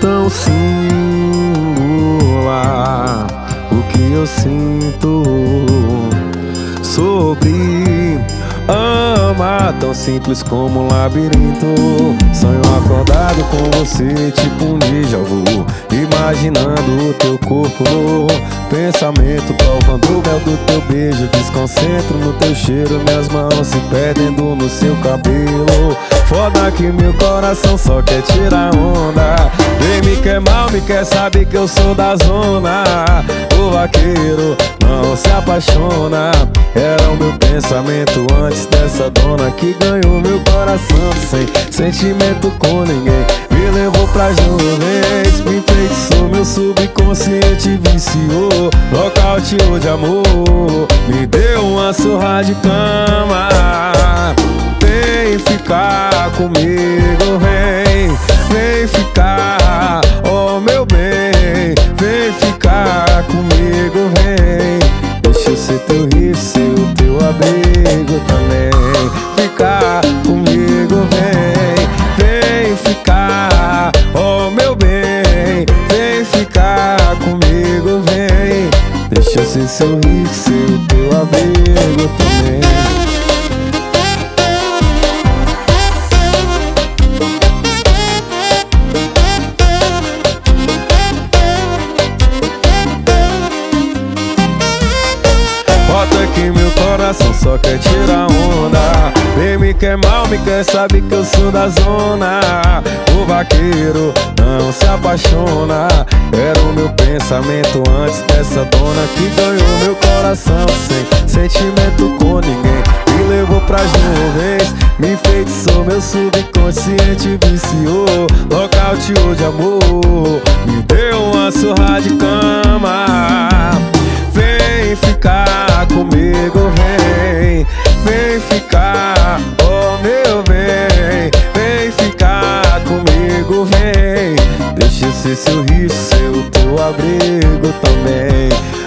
tão singular o que eu sinto sobre amar, tão simples como um labirinto. Sonho acordado com você, tipo um déjà vu, imaginando o teu corpo no pensamento, provando o mel do teu beijo. Desconcentro no teu cheiro, minhas mãos se perdendo no seu cabelo. Foda que meu coração só quer tirar onda. Vem me quer mal, me quer, sabe que eu sou da zona. O vaqueiro não se apaixona. Era o meu pensamento antes dessa dona que ganhou meu coração sem sentimento com ninguém. Me levou pras nuvens, me enfeitiçou, meu subconsciente viciou. Nocauteou de amor, me deu uma surra de cama. Vem ficar comigo, vem ficar, oh meu bem. Vem ficar comigo, vem. Deixa eu ser teu rio, ser o teu abrigo também. Ficar comigo, vem ficar, oh meu bem. Vem ficar comigo, vem. Deixa eu ser seu rio, ser o teu abrigo também. Bota que meu coração só quer tirar onda. Vem me quer mal, me quer, sabe que eu sou da zona. O vaqueiro não se apaixona. Era o meu pensamento antes dessa dona que ganhou meu coração sem sentimento com ninguém. Me levou pras nuvens, me enfeitiçou, meu subconsciente viciou. Nocauteou de amor, me deu uma surra de cama. Vem ficar comigo, vem ficar, oh meu bem. Vem ficar comigo, vem. Deixa eu ser seu rio, ser o teu abrigo também.